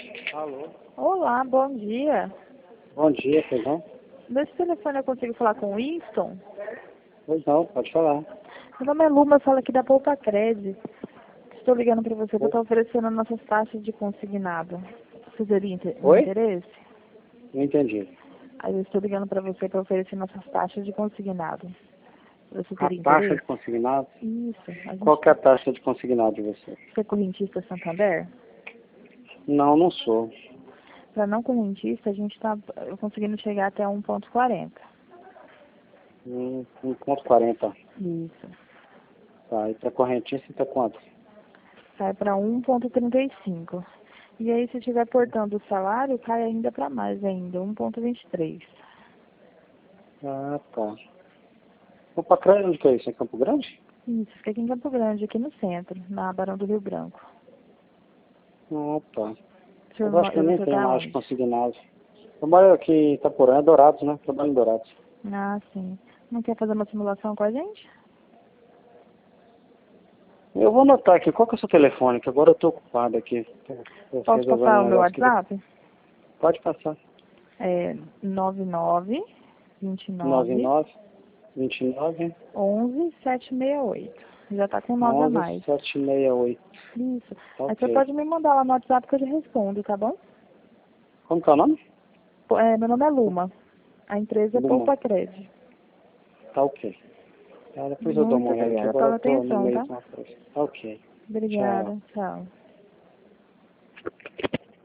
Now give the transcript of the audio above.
Alô? Olá, bom dia. Bom dia, pois não? Nesse telefone eu consigo falar com o Winston? Pois não, pode falar. Meu nome é Luma, eu falo aqui da Poupa Cred. Estou ligando para você para estar oferecendo nossas taxas de consignado. Você teria Oi? interesse? Não entendi. Aí eu estou ligando para você para oferecer nossas taxas de consignado. Você A teria taxa interesse? de consignado? Isso. Qual que é a taxa de consignado de você? Você é correntista Santander? Não, não sou. Para não correntista, a gente está conseguindo chegar até 1,40. 1,40. Isso. Tá, e para correntista tá quanto? Sai para 1,35. E aí, se estiver portando o salário, cai ainda para mais ainda, 1,23. Ah, tá. O Pacran, onde que é isso? Em Campo Grande? Isso, fica aqui em Campo Grande, aqui no centro, na Barão do Rio Branco. Ah, tá. O senhor, Eu acho que eu nem você tenho tá mais de onde? consignado. Eu moro aqui em Itaporã, Dourados, né? Trabalho em Dourados. Ah, sim. Não quer fazer uma simulação com a gente? Eu vou anotar aqui, qual que é o seu telefone? Que agora eu tô ocupado aqui. Tô Posso resolvendo passar um o meu negócio aqui. WhatsApp? Pode passar. É 99 29 99 29 11 768. Já tá com 9 a 11 mais. 768. Isso. Aí você Ok. pode me mandar lá no WhatsApp que eu te respondo, tá bom? Como que é o nome? Meu nome é Luma. A empresa é Luma. Poupa Cred. Tá ok. Tá, depois eu dou uma Muito olhada aqui. obrigada Agora eu pela tô no atenção, meio tá? de uma coisa. Tá ok. Tchau. Obrigada. Tchau.